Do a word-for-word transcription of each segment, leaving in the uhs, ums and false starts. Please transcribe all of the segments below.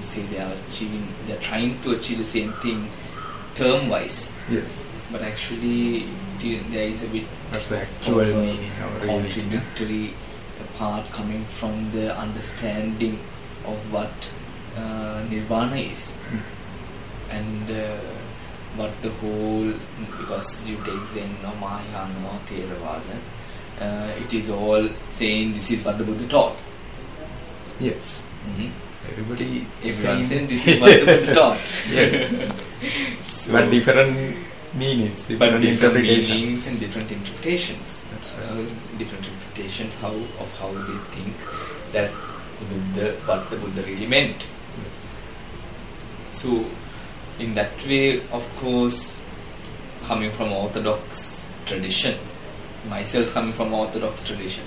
say they are achieving, they are trying to achieve the same thing term-wise. Yes. But actually, there is a bit that's the actual of meaning or contradictory part coming from the understanding of what uh, nirvana is, mm. and uh, what the whole, because you take Zen or Mahayana or Theravada, uh, it is all saying this is what the Buddha taught. Yes. Mm-hmm. Everybody Everyone saying this is what the Buddha taught. Yes. So, but different meanings, different, but different interpretations. meanings and different interpretations. That's right. Uh, different interpretations how of how they think that the Buddha, what the Buddha really meant. Yes. So, in that way, of course, coming from Orthodox tradition, myself coming from Orthodox tradition,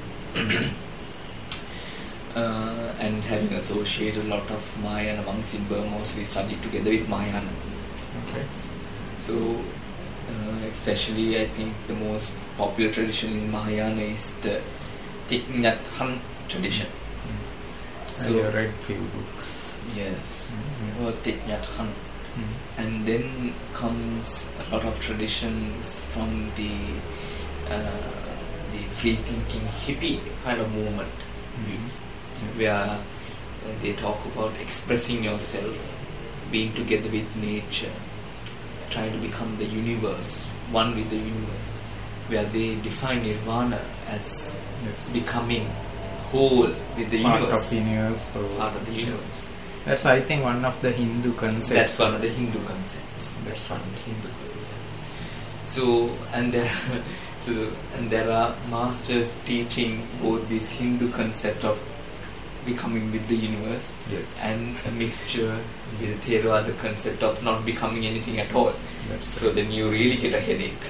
uh, and having associated a lot of Mahayana monks in Burma, mostly studied together with Mahayana. Okay. So, uh, especially I think the most popular tradition in Mahayana is the Thich Nhat Hanh tradition. Mm. So, I have read few books. yes, Mm-hmm. or Thich Nhat Hanh. Mm. And then comes a lot of traditions from the uh, the free-thinking hippie kind of movement, Mm-hmm. where uh, they talk about expressing yourself, being together with nature, trying to become the universe, one with the universe, where they define nirvana as Yes. becoming whole with the Part universe, of the universe. So part of the universe. that's, I think, one of the Hindu concepts. That's one of the Hindu concepts. That's one of the Hindu concepts. So and there, so and there are masters teaching both this Hindu concept of becoming with the universe, Yes. and a mixture with the Theravada concept of not becoming anything at all. That's So right. then you really get a headache.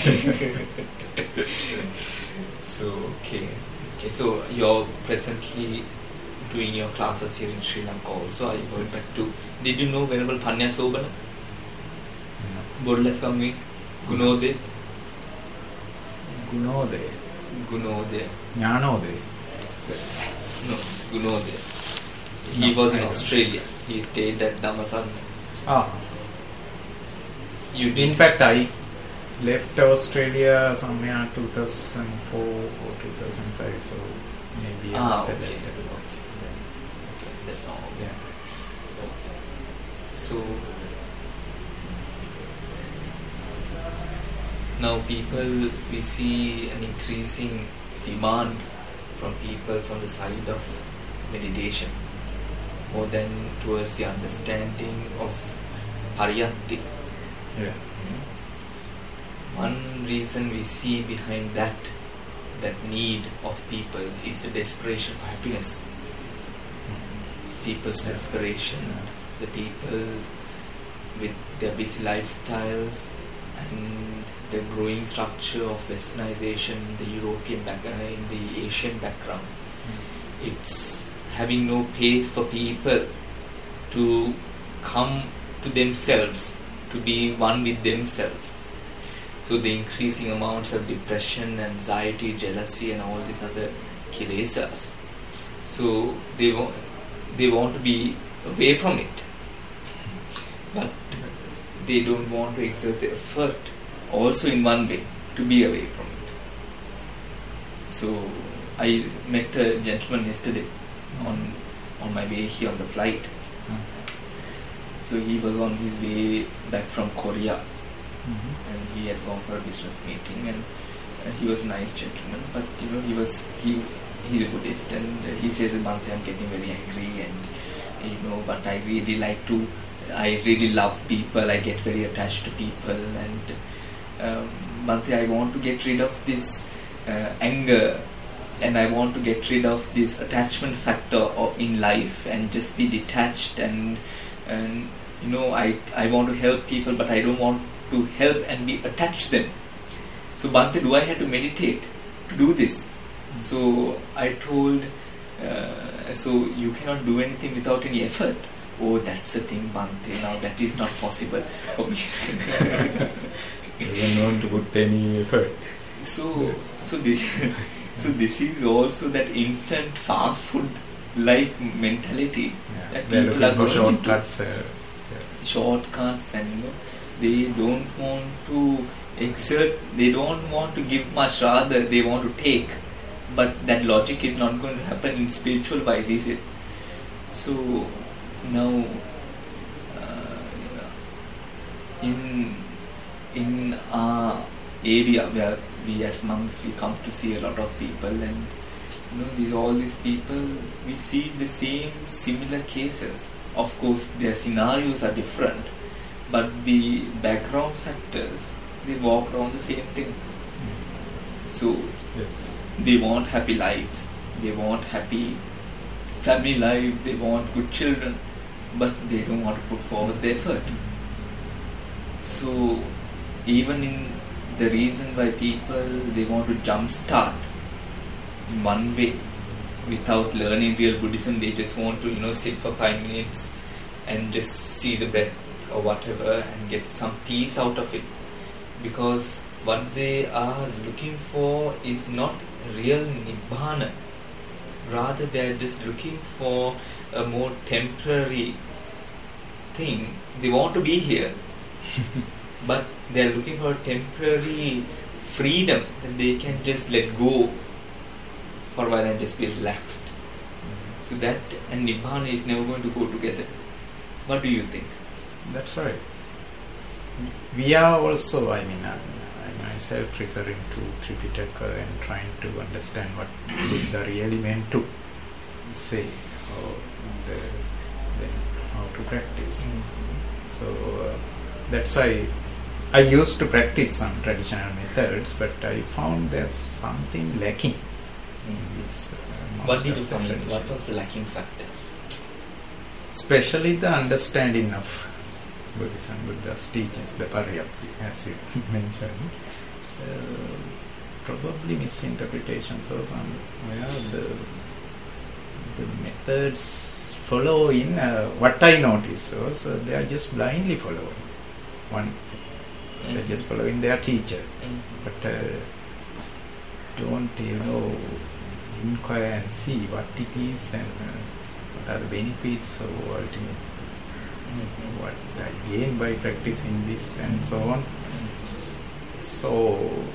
So okay, okay. So you're presently doing your classes here in Sri Lanka also. Are you going back to? Did you know Venerable Panya Sobana? Bodhilaswami Gunode? Gunode, Gunode. Jnanode. No, it's Gunode. He No, was I in don't. Australia. He stayed at Dhammasana. Ah, You in did. fact, I left Australia somewhere two thousand four or two thousand five, so maybe Ah, after okay. that. Okay, that's all. Yeah. So now people, we see an increasing demand from people from the side of meditation, more than towards the understanding of pariyatti. Yeah. One reason we see behind that that need of people is the desperation for happiness. People's desperation, the people with their busy lifestyles and the growing structure of westernization, the European background, in the Asian background. It's having no pace for people to come to themselves, to be one with themselves. So the increasing amounts of depression, anxiety, jealousy and all these other kilesas. So they want, they want to be away from it. But they don't want to exert the effort also in one way to be away from it. So I met a gentleman yesterday on on my way here on the flight. So he was on his way back from Korea. Mm-hmm. And he had gone for a business meeting, and uh, he was a nice gentleman, but you know he was he he's a Buddhist, and uh, he says, Bhante, I'm getting very angry, and you know, but I really like to, I really love people, I get very attached to people, and um, Bhante, I want to get rid of this uh, anger, and I want to get rid of this attachment factor in life, and just be detached, and and you know, I I want to help people, but I don't want to help and be attached to them. So Bhante, do I have to meditate to do this? Mm-hmm. So I told, uh, so you cannot do anything without any effort. Oh, that's the thing, Bhante. Now that is not possible for me. You don't want to put any effort. So, so this, so this is also that instant fast food like mentality Yeah. that They're people looking are for going into. shortcuts. Uh, yes. Shortcuts, and you know, they don't want to exert, they don't want to give much, rather they want to take. But that logic is not going to happen in spiritual wise, is it? So now uh, in in our area where we as monks, we come to see a lot of people, and you know, these all these people, we see the same similar cases. Of course their scenarios are different, but the background factors, they walk around the same thing. So Yes. they want happy lives, they want happy family lives, they want good children, but they don't want to put forward the effort. So even in the reason why people, they want to jumpstart in one way without learning real Buddhism, they just want to, you know, sit for five minutes and just see the breath or whatever and get some peace out of it, because what they are looking for is not real Nibbana, rather they are just looking for a more temporary thing. They want to be here but they are looking for a temporary freedom that they can just let go for a while and just be relaxed. So that and Nibbana is never going to go together. What do you think? That's right. We are also, I mean, I, I myself referring to Tripitaka and trying to understand what Buddha really meant to say, or the, the, how to practice. Mm-hmm. So uh, that's why I used to practice some traditional methods, but I found there's something lacking in this. Uh, What did you most of the find? tradition. What was the lacking factor? Especially the understanding of Buddhism, Buddha's teachings, the Pariyapti, as you mentioned. Uh, probably misinterpretations or some, yeah, the the methods following, uh, what I noticed was uh, they are just blindly following one thing. Mm-hmm. They're just following their teacher, Mm-hmm. but uh, don't, you know, inquire and see what it is and uh, what are the benefits or ultimately Mm-hmm. what I gain by practicing this and so on. So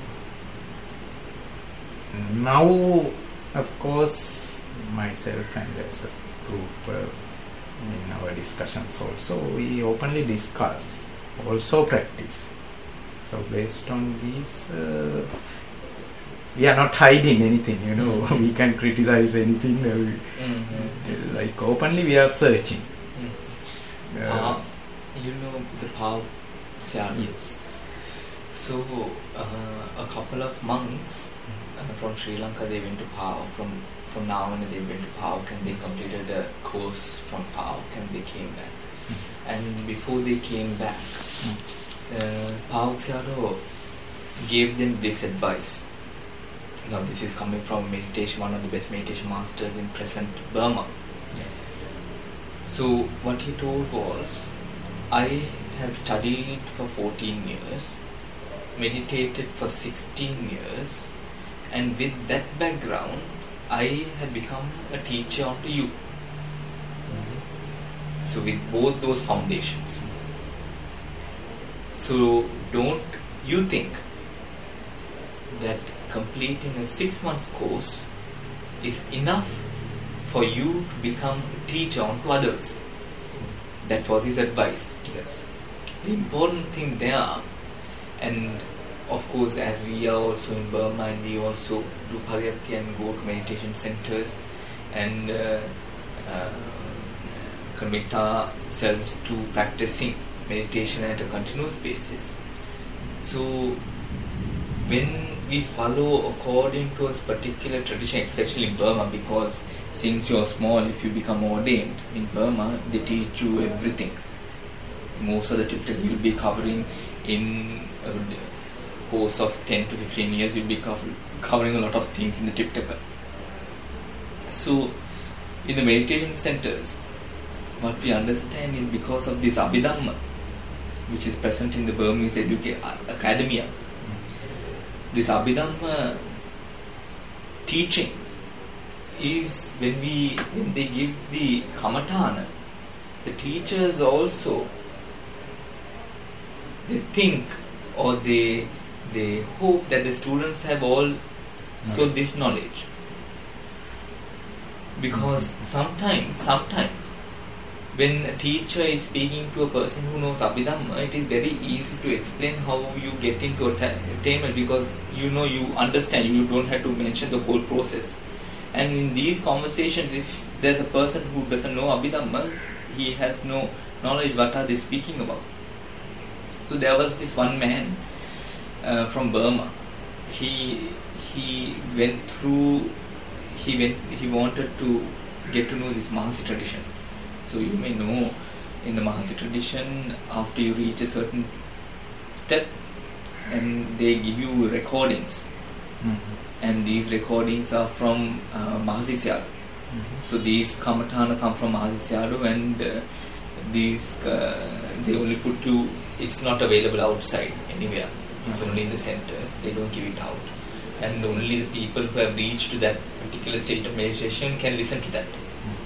now, of course, myself and as a group uh, in our discussions also, we openly discuss, also practice. So based on these, uh, we are not hiding anything, you know, Mm-hmm. we can criticize anything, uh, we, Mm-hmm. like openly we are searching. Uh, Uh, you know the Pao Siaro. yes. So uh, a couple of monks uh, from Sri Lanka, they went to Pao. From from now on, they went to Pao and they completed a course from Pao and they came back. Mm. And before they came back, Mm. uh, Pao Siaro gave them this advice. Now this is coming from meditation, one of the best meditation masters in present Burma. Yes. So what he told was, I have studied for fourteen years, meditated for sixteen years, and with that background, I have become a teacher unto you. So with both those foundations. So don't you think that completing a six months course is enough for you to become a teacher unto others? That was his advice. Yes. The important thing there, and of course as we are also in Burma and we also do Pariyatti and go to meditation centers and uh, uh, commit ourselves to practicing meditation at a continuous basis. So when we follow according to a particular tradition, especially in Burma, because since you are small, if you become ordained in Burma, they teach you everything. Most of the Tipitaka you'll be covering in a course of ten to fifteen years, you'll be cover, covering a lot of things in the Tipitaka. So in the meditation centers, what we understand is because of this Abhidhamma, which is present in the Burmese educa- is when we when they give the kamatana, the teachers also they think or they they hope that the students have all so this knowledge, because sometimes sometimes when a teacher is speaking to a person who knows Abhidhamma, it is very easy to explain how you get into attainment, because you know, you understand, you don't have to mention the whole process. And in these conversations, if there's a person who doesn't know Abhidhamma, he has no knowledge what are they speaking about. So there was this one man uh, from Burma. He he went through, he went, he wanted to get to know this Mahasi tradition. So you may know, in the Mahasi tradition, after you reach a certain step, and they give you recordings, mm-hmm. and these recordings are from uh, Mahasi Sayadaw. Mm-hmm. So these kamatana come from Mahasi Sayadaw, and uh, these uh, they only put to. It's not available outside anywhere. It's mm-hmm. only in the centers. They don't give it out, and only the people who have reached to that particular state of meditation can listen to that.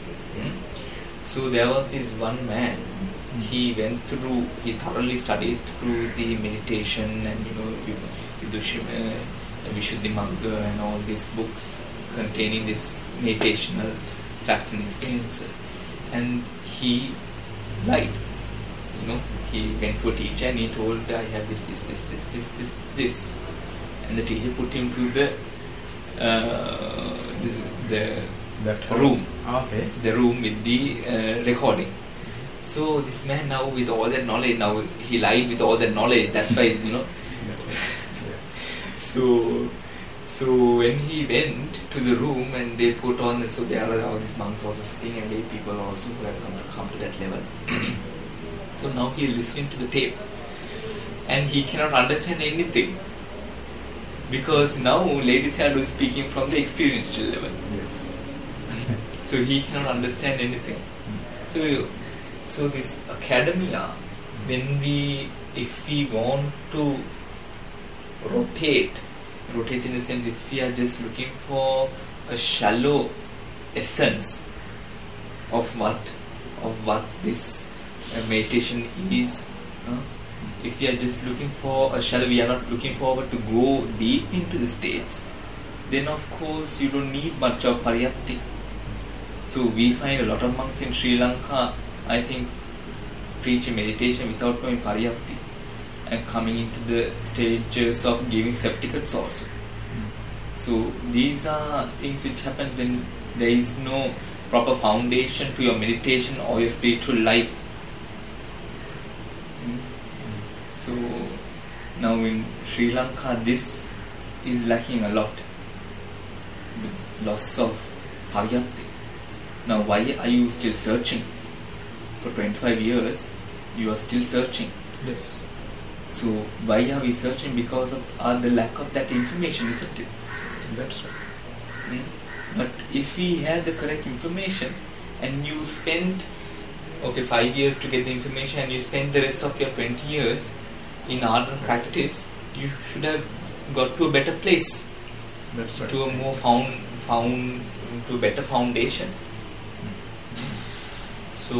So there was this one man, mm. he went through, he thoroughly studied through the meditation and, you know, Vishuddhimagga and all these books containing this meditational facts and experiences. And he lied, you know, he went to a teacher and he told, I have this, this, this, this, this, this, this. And the teacher put him to the, uh, this, the That room, okay. the room with the uh, recording. So this man now with all that knowledge, now he lied with all that knowledge, that's why, you know. so so when he went to the room and they put on, so there are all these monks also sitting and lay people also who have come, come to that level. So now he is listening to the tape and he cannot understand anything, because now Lady Sayadaw is speaking from the experiential level. Yes. So he cannot understand anything. So, so this academia, when we, if we want to rotate, rotate in the sense, if we are just looking for a shallow essence of what, of what this uh, meditation is, uh, if we are just looking for a shallow, we are not looking forward to go deep into the states, then of course you don't need much of pariyatti. So we find a lot of monks in Sri Lanka, I think, preaching meditation without knowing pariyatti and coming into the stages of giving certificates also. Mm. So these are things which happen when there is no proper foundation to your meditation or your spiritual life. Mm. So now in Sri Lanka this is lacking a lot. The loss of pariyatti. Now, why are you still searching? For twenty-five years, you are still searching. Yes. So, why are we searching? Because of uh, the lack of that information, isn't it? That's right. Hmm? But if we have the correct information, and you spend, okay, five years to get the information, and you spend the rest of your twenty years in ardent practice, you should have got to a better place. That's right. To a more found, found, to a better foundation. So,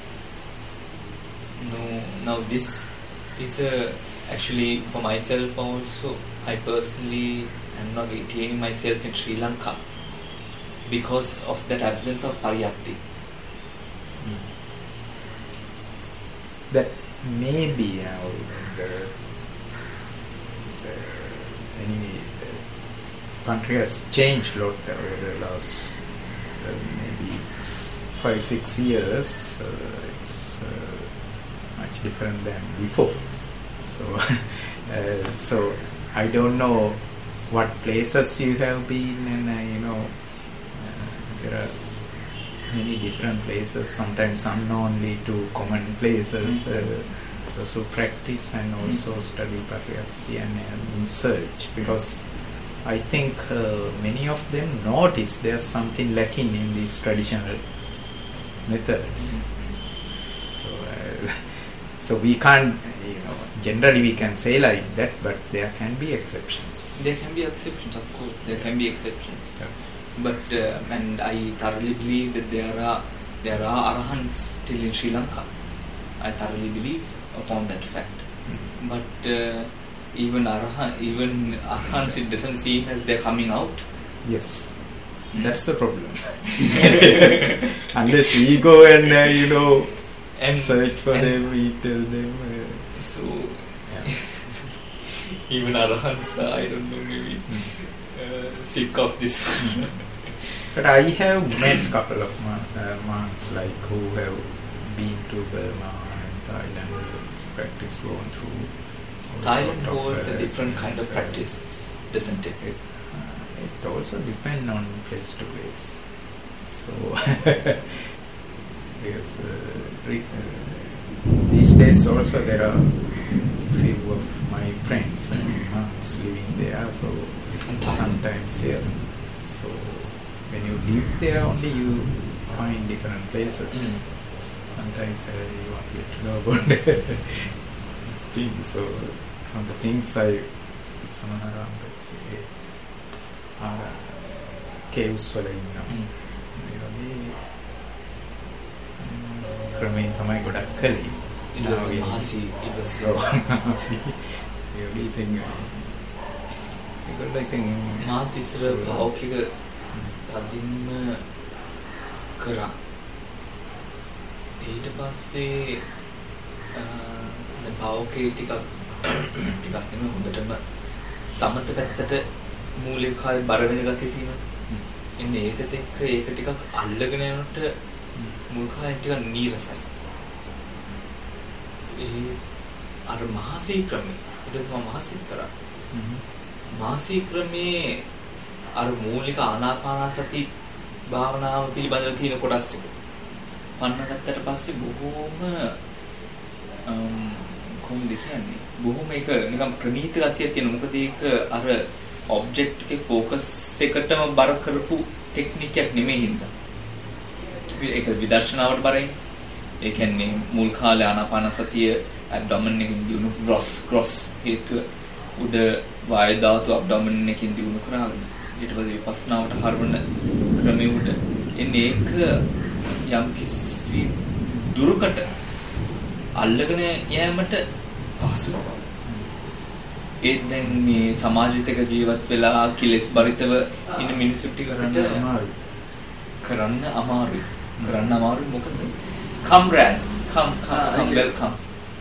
no, now this is a, actually for myself also, I personally am not retaining myself in Sri Lanka because of that absence of pariyatti. Mm. That may be uh, the, the, anyway, the country has changed a lot over the last uh, maybe five, six years. Uh, it's uh, much different than before. So, uh, so I don't know what places you have been, and uh, you know, uh, there are many different places, sometimes unknownly to common places. Mm-hmm. uh, those who practice and also mm-hmm. study pariyatti and uh, in search, because I think uh, many of them notice there's something lacking in these traditional methods. So, uh, so we can't, you know, generally we can say like that, but there can be exceptions. There can be exceptions, of course. There can be exceptions. Yeah. But uh, and I thoroughly believe that there are there are arahants still in Sri Lanka. I thoroughly believe upon that fact. Mm. But uh, even arahan, even arahants, it doesn't seem as they're coming out. Yes, mm. That's the problem. Unless we go and uh, you know and search for and them, we tell them. Uh, so yeah. Even arahants, uh, I don't know, maybe mm. uh, sick of this. But I have met a couple of uh, monks like who have been to Burma and Thailand, practice going through. Thailand holds a different kind of practice, doesn't it? It, uh, it also depends on place to place. So, yes, uh, re, uh, these days also there are few of my friends and monks living there. So sometimes here, so when you live there, only you find different places. Mm. Sometimes uh, you want to get to know about things. So from the things I saw around are caves වල ඉන්නවා. ඒ වගේ ක්‍රමයෙන් තමයි ගොඩක් කළේ. ඉතින් මහසි ඉවසි. ඒ වගේ ඉතින් ඒකට ඉතින් මාත් ඉස්සර භෞතික තදින්ම කරා. ඊට පස්සේ දැන් භෞතික ටිකක් ටිකක් නෙමෙයි හොඳටම සමත පැත්තට මූලික කාර්ය බර වෙන ගතිය තියෙනවා. ඉන්නේ ඒකත් එක්ක ඒක ටිකක් අල්ලගෙන යනකොට මුල් කාර්ය ටිකක් නීරසයි. ඒ අර මහසී ක්‍රමය ඊට තමයි මහසී කරා. මහසී ක්‍රමේ අර මූලික ආනාපානසති භාවනාව පිළිබඳව තියෙන කොටස් ටික පන්නගත්තට පස්සේ බොහෝම කොහොමද කියන්නේ බොහොම ඒක නිකන් ප්‍රණීත ගතියක් තියෙනවා. මොකද ඒක අර ඔබ්ජෙක්ට් එකේ ફોකස් එකටම බර කරපු ටෙක්නික් එකක් නෙමෙයි හින්දා. ඒක විදර්ශනාවට බරයි. ඒ කියන්නේ මුල් කාලේ ආනාපානසතිය ඇබ්ඩොමන් එකකින් දිනු ග්‍රොස් ග්‍රොස් හේතුව උඩ වායු ධාතු ඇබ්ඩොමන් එකකින් දිනු කරාගෙන ඊට පස්සේ විපස්සනාවට හරවන ක්‍රමයේ උඩ එන්නේ ඒක යම් කිසි දුරකට අල්ලගෙන යෑමට පහසුයි. ඒ දැන් මේ සමාජිතක ජීවත් වෙලා කිලස් බරිතව ඉන්න මිනිස්සු ටික කරන්න අමාරුයි. කරන්න අමාරුයි. කරන්න අමාරුයි මොකද? Come Rand, come, come, come, welcome.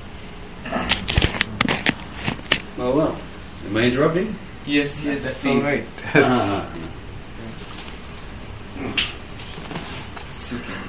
Oh well, am I interrupting? Yes, yes, that's please. all right. Ah. Suki.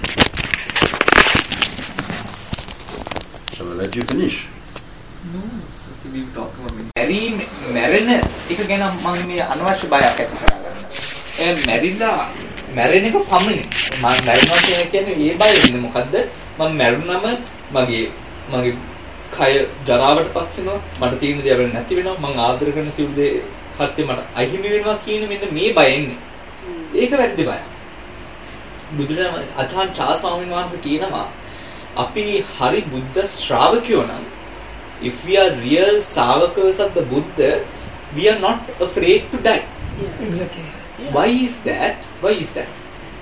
Shall I let you finish? No, Suki, we were talking about me. Mary, Marina, එක ගැන මම මේ අනවශ්‍ය බයක් ඇති කරගන්න. ඒ මැරිලා මැරෙන එක පමණයි. මම මැරෙනවා කියන්නේ ඒ බය වෙන්නේ මොකද්ද? මම මැරුණම මගේ මගේ කය ජරාවටපත් වෙනවා. මට තියෙන දේ වෙන්නේ නැති වෙනවා. මම ආදර කරන සිව් දේ සත්‍ය මට අහිමි වෙනවා කියන මෙන්න මේ බය එන්නේ. ඒක වැරදි බයක්. බුදුරජාණන් ආචාර්ය චා ස්වාමීන් වහන්සේ කියනවා අපි හරි බුද්ධ ශ්‍රාවකයෝ නම් if we are real savakers of the Buddha, we are not afraid to die. Yeah, exactly. Yeah. Why is that? Why is that?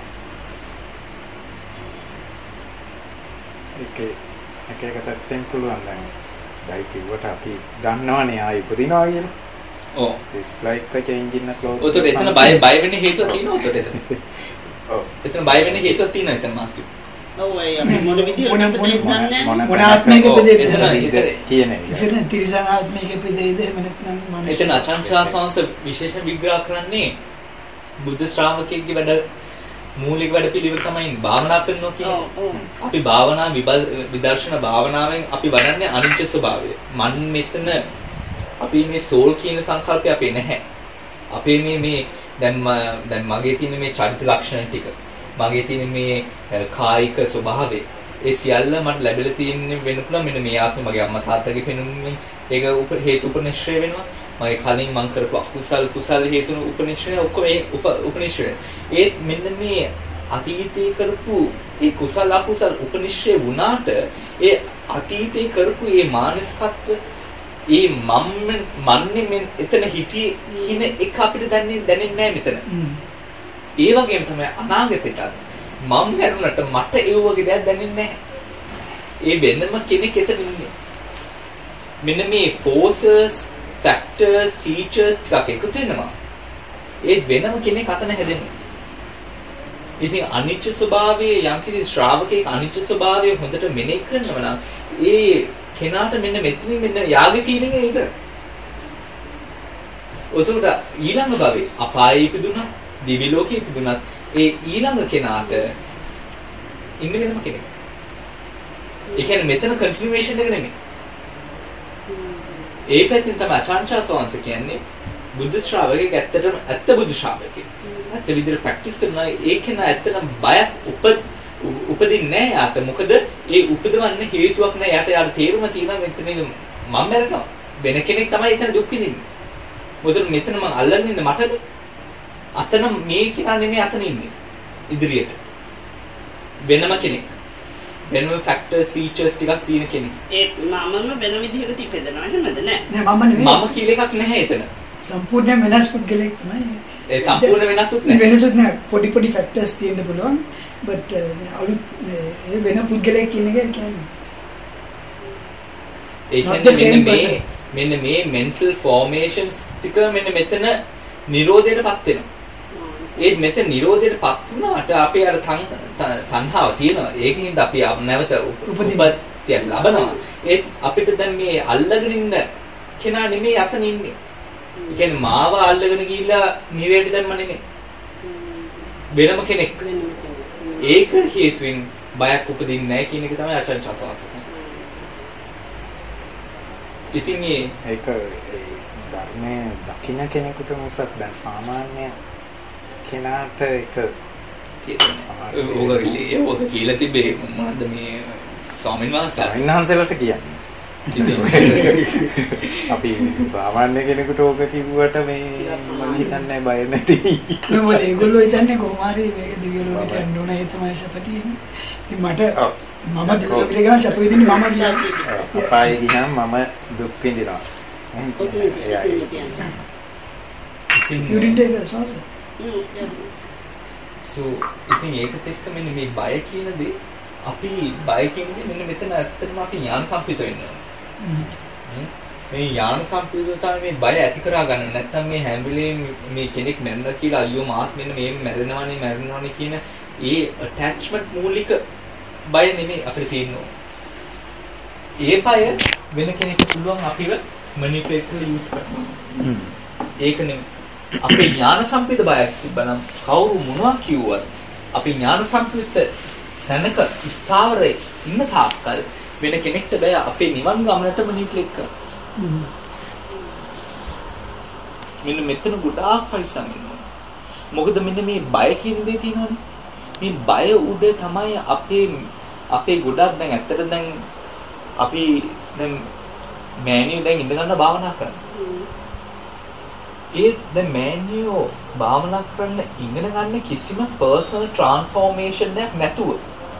Okay. එක එක පැත්තෙන් පුළුවන් දැන් ඩයි කිව්වට අපි ගන්නවනේ ආයි උපදිනවා කියලා. ඔව්. It's like a change in the clothes. ඔතන එතන බය බය වෙන්න හේතුව තියෙනවා උතට එතන. ඔව්. එතන බය වෙන්න හේතුව තියෙනවා එතන මාත්‍ය. ඔව් ඒ අපි මොන විදියට අපිට දන්නේ මොන මොන ආත්මික උපදේශ එතන එතන කියන්නේ. කිසිම තිරසන ආත්මික උපදේශ එහෙම නැත්නම් මනුෂ්‍ය. එතන අචංචා සංස විශේෂ විග්‍රහ කරන්නේ බුද්ධ ශ්‍රාවකයෙක්ගේ වැඩ මූලික වැඩ පිළිවෙල තමයි භාවනා කරනවා කියන්නේ. අපි භාවනා විදර්ශන භාවනාවෙන් අපි වඩන්නේ අනිත්‍ය ස්වභාවය. මන් මෙතන අපි මේ සෝල් කියන සංකල්පය අපේ නැහැ. අපේ මේ මේ දැන් දැන් මගේ තියෙන මේ චරිත ලක්ෂණ ටික මගේ තියෙන මේ කායික ස්වභාවය ඒ සියල්ල මට ලැබිලා තියෙන වෙන පුළුවන් මෙන්න මේ ආත්මේ මගේ අම්මා තාත්තගේ පෙනුමින් ඒක හේතු උපනිශ්‍රය වෙනවා. මගේ කලින් මං කරපු අකුසල් කුසල් හේතුන උපනිශ්‍රය ඔක්කොම ඒ උපනිශ්‍රය. ඒත් මෙන්න මේ අතීතේ කරපු ඒ කුසල අකුසල් උපනිශ්‍රය වුණාට ඒ අතීතේ කරපු ඒ මානසිකත්ව ඒ මම මන්නේ මෙන් එතන හිටියේ කියන එක අපිට දැනෙන්නේ දැනෙන්නේ නැහැ මෙතන. ඒ වගේම තමයි අනාගතේටත් මම මරුණට මට ඒ වගේ දෙයක් දැනෙන්නේ නැහැ. ඒ වෙනම කෙනෙක් එතන ඉන්නේ. මෙන්න මේ forces, factors, features ටිකක් එකතු වෙනවා. ඒ වෙනම කෙනෙක් අතන හැදෙන්නේ. ඉතින් අනිච්ච ස්වභාවයේ යම්කිසි ශ්‍රාවකයෙක් අනිච්ච ස්වභාවය හොඳට මෙනෙහි කරනවා නම් ඒ කෙනාට මෙන්න මෙතනින් මෙන්න යාගේ ෆීලිං එක ඒක. උතුරට ඊළඟ භවයේ අපායේ ඉපදුණා, දිවි ලෝකයේ ඉපදුණා ඒ ඊළඟ කෙනාට ඉන්න වෙනම කෙනෙක්. ඒ කියන්නේ මෙතන කන්ටිනියුේෂන් එක නෙමෙයි. ඒ පැත්තෙන් තමයි අචාන්චා සෝන්ස කියන්නේ බුද්ධ ශ්‍රාවකෙක් ඇත්තටම ඇත්ත බුද්ධ ශ්‍රාවකෙක්. ඇත්ත විදිහට ප්‍රැක්ටිස් කරනවා ඒක න ඇත්තටම බයක් උප උපදින්නේ නැහැ යාට. මොකද ඒ උපදවන්න හේතුවක් නැහැ. යාට යාට තේරුම තියෙනවා මෙතන මම මැරෙනවා. වෙන කෙනෙක් තමයි එතන දුක් විඳින්නේ. මොකද මෙතන මම අල්ලන්නේ ඉන්නේ මටද? අතන මේ කෙනා නෙමෙයි අතන ඉන්නේ. ඉදිරියට. වෙනම කෙනෙක්. වෙනම ෆැක්ටර්ස් ෆීචර්ස් ටිකක් තියෙන කෙනෙක්. ඒ මමම වෙන විදිහකට ඉපදෙනවා එහෙමද නෑ? නෑ මම නෙමෙයි. මම කියලා එකක් නැහැ එතන. සම්පූර්ණ වෙනස් පුද්ගලෙක් තමයි. ඒ සම්පූර්ණ වෙනස්ුත් නැහැ. වෙනසුත් නැහැ. පොඩි පොඩි ෆැක්ටර්ස් තියෙන්න පුළුවන්. but අලුත් ඒ වෙන පුද්ගලෙක් කියන එක කියන්නේ. ඒ කියන්නේ මෙන්න මේ මෙන්න මේ mental formations ටික මෙන්න මෙතන නිරෝධයටපත් වෙනවා. ඒ මෙතන නිරෝධයටපත් වුණාට අපේ අර තණ්හාව තියෙනවා. ඒකින්ද අපි නැවත උපදිතියක් ලබනවා. ඒත් අපිට දැන් මේ අල්ලගෙන ඉන්න කෙනා නෙමෙයි අතන ඉන්නේ. ඒ කියන්නේ මාව අල්ලගෙන ගිහිල්ලා නිරේට දැම්ම නෙමෙයි. වෙනම කෙනෙක්. ඒක හේතුවෙන් බයක් උපදින්නේ නැහැ කියන එක තමයි අචංචාසවාස. ඉතින් ඒක ධර්මයේ දකින්න කෙනෙකුට මොසක් දැන් සාමාන්‍ය කෙනාට ඒක තියෙනවා. ඕක කියලා තිබේ මොනවද මේ ස්වාමීන් වහන්සේ ස්වාමීන් වහන්සේලාට කියන්නේ. අපි සාමාන්‍ය කෙනෙකුට ඕක කිව්වට මේ මම හිතන්නේ බය නැති. මොකද ඒගොල්ලෝ හිතන්නේ කොහොම හරි මේක දිව්‍ය ලෝකෙට යන්න ඕන ඒ තමයි සපතියෙන්නේ. ඉතින් මට මම දිව්‍ය ලෝකෙට ගියාම සප විඳින්නේ මම කියන්නේ. අපායේ ගියාම මම දුක් විඳිනවා. You didn't take a sauce? so ඉතින් ඒකත් එක්ක මෙන්න මේ බය කියන දේ අපි බය කියන දේ මෙන්න මෙතන ඇත්තටම අපි ඥාන සම්පිත වෙනවා. මේ ඥාන සම්පිත තමයි මේ බය ඇති කරා ගන්න. නැත්තම් මේ හැම වෙලේම මේ කෙනෙක් මැරෙනවා කියලා අයියෝ මාත් මෙන්න මේ මැරෙනවානේ මැරෙනවානේ කියන ඒ attachment මූලික බය නෙමෙයි අපිට තියෙන්නේ. ඒ බය වෙන කෙනෙක්ට පුළුවන් අපිව manipulate කරලා use කරන්න. ඒක නෙමෙයි. අපේ ඥාන සම්පිත බයක් තිබ්බනම් කවුරු මොනවා කිව්වත් අපි ඥාන සම්පිත තැනක ස්ථාවරේ ඉන්න තාක්කල් වෙන කෙනෙක්ට බෑ අපේ නිවන් ගමනට මනිපුලේට් කරන්න. මෙන්න මෙතන ගොඩාක් පරිස්සම් වෙන්න ඕන. මොකද මෙන්න මේ බය කියන දේ තියෙනවනේ. මේ බය උඩ තමයි අපේ අපේ ගොඩක් දැන් ඇත්තට දැන් අපි දැන් මෑනියෝ දැන් ඉඳ ගන්න භාවනා කරනවා. ඒ දැන් මෑනියෝ භාවනා කරන්න ඉගෙන ගන්න කිසිම personal transformation එකක් නැතුව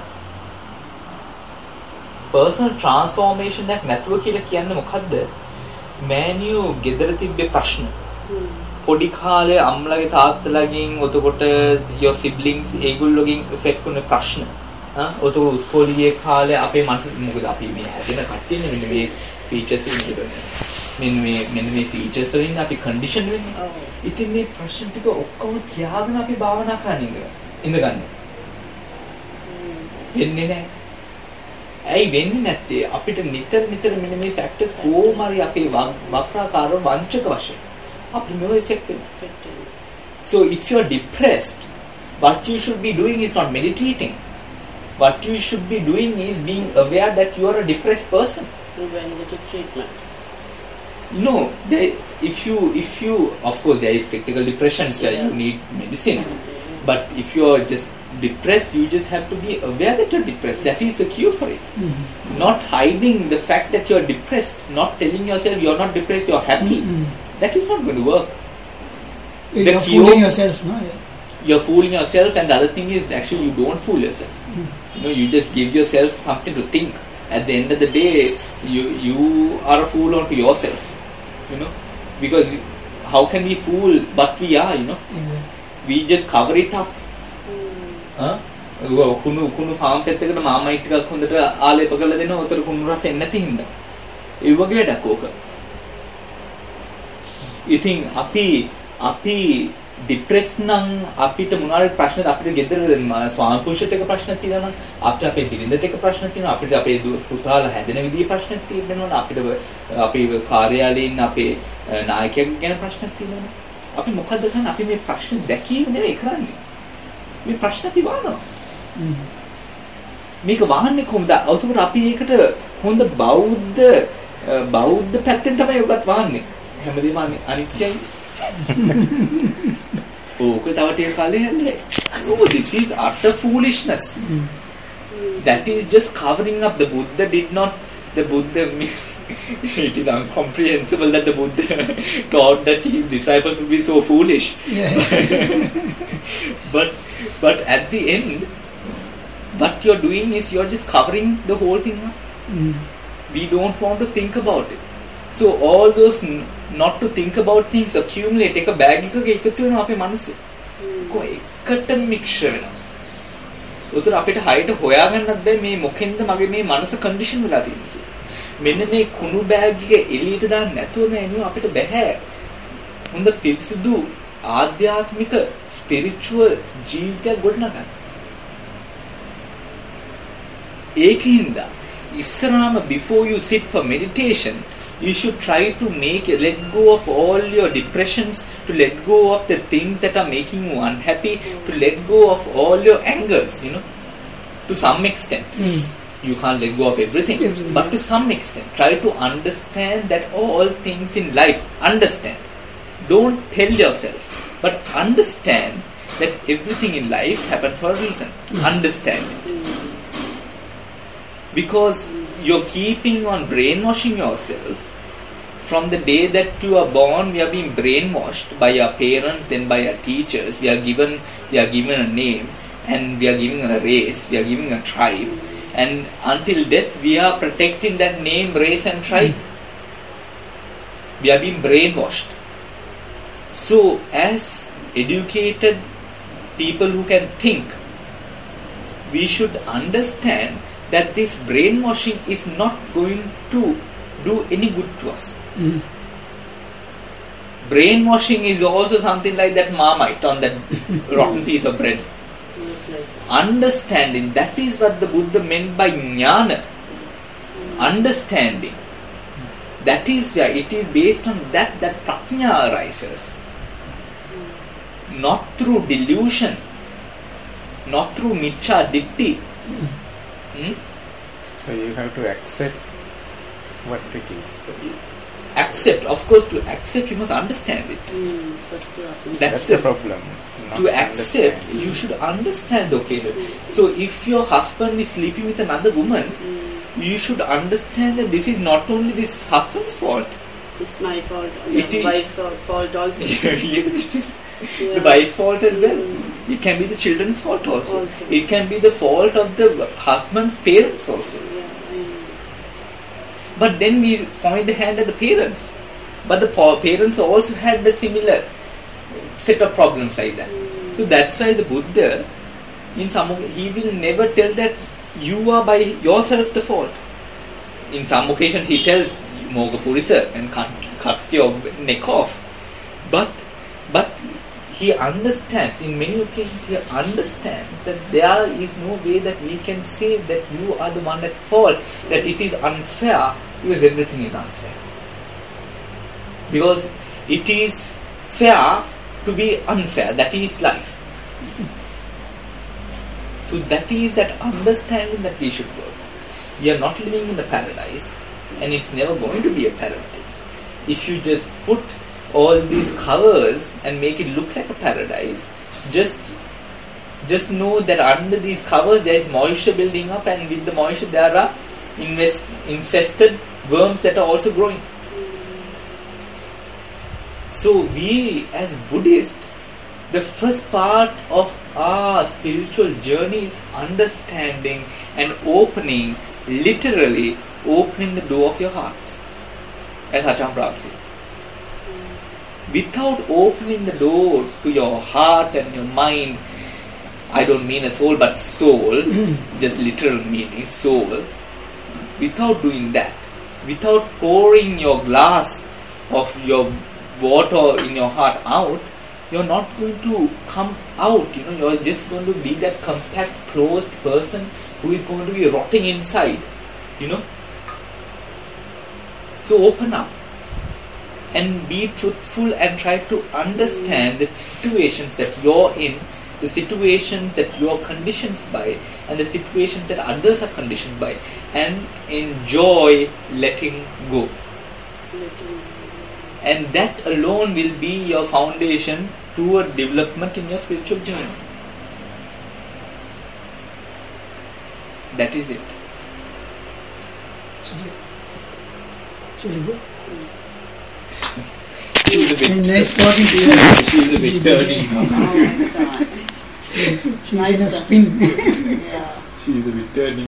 personal transformation එකක් නැතුව කියලා කියන්නේ මොකද්ද? මෑනියෝ ගෙදර තිබ්බේ ප්‍රශ්න. පොඩි කාලේ අම්මලාගේ තාත්තලාගෙන් ඔතකොට your siblings ඒගොල්ලෝගෙන් effect වුණ ප්‍රශ්න. ආ ඔතකොට ඉස්කෝලේ කාලේ අපේ මනස මොකද අපි මේ හැදෙන කට්ටියනේ මෙන්න මේ features වෙන්නේ. මෙන්න මේ මෙන්න මේ features වලින් අපි condition වෙන්නේ. ඉතින් මේ ප්‍රශ්න ටික ඔක්කොම තියාගෙන අපි භාවනා කරන්නේ ඉඳගන්න. වෙන්නේ නැහැ. ඇයි වෙන්නේ නැත්තේ? අපිට නිතර නිතර මෙන්න මේ factors කොහොම හරි අපේ වක්‍රාකාර වංචක වශයෙන් අපි මේව effect වෙනවා. So if you are depressed, what you should be doing is not meditating. What you should be doing is being aware that you are a depressed person. When you get treatment. No, there, if you, if you, of course, there is critical depression, so yeah. You need medicine. But if you are just depressed, you just have to be aware that you're depressed. That is the cure for it. Mm-hmm. Not hiding the fact that you're depressed, not telling yourself you're not depressed, you're happy. Mm-hmm. That is not going to work. You're the fooling cure, yourself, no? Yeah. You're fooling yourself, and the other thing is actually you don't fool yourself. Mm-hmm. You know, you just give yourself something to think. At the end of the day, you you are a fool onto yourself. You know, because how can we fool what we are? You know, exactly. we just cover it up. Huh? කුණු කුණු farm පැත්තකට Marmite ටිකක් හොඳට ආලේප කරලා දෙනවා. උතර කුණු රස එන්නේ නැති හින්දා. ඒ වගේ වැඩක් ඕක. ඉතින් අපි අපි ડિප්‍රෙස් නම් අපිට මොනවාරි ප්‍රශ්න අපිට ගෙදර ස්වාමි පුරුෂත් එක්ක ප්‍රශ්න තියෙනවා නම් අපිට අපේ බිරිඳත් එක්ක ප්‍රශ්න තියෙනවා අපිට අපේ පුතාලා හැදෙන විදිහේ ප්‍රශ්න තියෙනවා අපිට අපේ කාර්යාලයේ ඉන්න අපේ නායකයෙක් ගැන ප්‍රශ්න තියෙනවා. අපි මොකද කරන්නේ? අපි මේ ප්‍රශ්න දැකීම නෙවෙයි කරන්නේ. මේ ප්‍රශ්න අපි වහනවා. මේක වහන්නේ කොහොමද? අවසන් අපි ඒකට හොඳ බෞද්ධ බෞද්ධ පැත්තෙන් තමයි ඔකත් වහන්නේ. හැමදේම අනිත්‍යයි. ඕක තව ටික කාලේ යන්නේ. Oh, this is utter foolishness. That is just covering up. The Buddha did not. The Buddha. It is incomprehensible that the Buddha taught that his disciples would be so foolish. Yeah. but but at the end, what you're doing is you're just covering the whole thing up. Mm. We don't want to think about it. So all those n- not to think about things accumulate. Take a bag එකක එකතු වෙනවා අපේ මනසේ. කො එකට mixer වෙනවා. උතර අපිට හයියට හොයාගන්නත් බෑ මේ මොකෙන්ද මගේ මේ මනස කන්ඩිෂන් වෙලා තියෙන්නේ කියලා. මෙන්න මේ කුණු බෑග් එක එළියට දාන්න නැතුව නෑනියෝ අපිට බෑ. හොඳ පිරිසිදු ආධ්‍යාත්මික ස්පිරිචුවල් ජීවිතයක් ගොඩනගන්න. ඒකින්ද ඉස්සරහම before you sit for meditation you should try to make let go of all your depressions, to let go of the things that are making you unhappy, to let go of all your angers, you know, to some extent. Mm. You can't let go of everything, Everything. but to some extent try to understand that all things in life, understand, don't tell yourself, but understand that everything in life happens for a reason. Understand it. Because you're keeping on brainwashing yourself. From the day that you are born, we are being brainwashed by our parents, then by our teachers. We are given, we are given a name, and we are given a race, we are given a tribe, and until death, we are protecting that name, race, and tribe. We are being brainwashed. So, as educated people who can think, we should understand that this brainwashing is not going to do any good to us. Mm. Brainwashing is also something like that marmite on that rotten piece of bread. Understanding, that is what the Buddha meant by jnana. Understanding. That is where it is based on that that prajna arises. Not through delusion, not through miccha ditti. Hmm? So you have to accept what it is. Accept, of course, to accept you must understand it. Mm, first class. That's, That's the, the problem. Not to accept, understand. you should understand the occasion. So if your husband is sleeping with another woman, you should understand that this is not only this husband's fault. It's my fault. It The is- wife's fault also. Yes, it is Yeah. the wife's fault as well. It can be the children's fault also. Also. It can be the fault of the husband's parents also. Yeah, I know. But then we point the hand at the parents. But the pa- parents also had the similar set of problems like that. So that's why the Buddha, in some oc- he will never tell that you are by yourself the fault. In some occasions he tells Moga Purisa and cut- cuts your neck off. But but he understands, in many occasions he understands that there is no way that we can say that you are the one at fault, that it is unfair, because everything is unfair. Because it is fair to be unfair, that is life. So that is that understanding that we should work. We are not living in the paradise, and it's never going to be a paradise. If you just put all these covers and make it look like a paradise, just just know that under these covers there is moisture building up, and with the moisture there are invest, infested worms that are also growing. So we as Buddhists, the first part of our spiritual journey is understanding and opening, literally opening the door of your hearts, as Ajahn Brahm says. without opening the door to your heart and your mind, I don't mean a soul but soul, just literal meaning soul, without doing that, without pouring your glass of your water in your heart out, you're not going to come out, you know, you're just going to be that compact, closed person who is going to be rotting inside, you know. So open up and be truthful and try to understand the situations that you're in, the situations that you're conditioned by, and the situations that others are conditioned by, and enjoy letting go. And that alone will be your foundation toward development in your spiritual journey. That is it. Should we go? She's a bit, Nice talking to you. she's a bit dirty now. Oh my God. She's in a spin. Yeah. She's a bit dirty.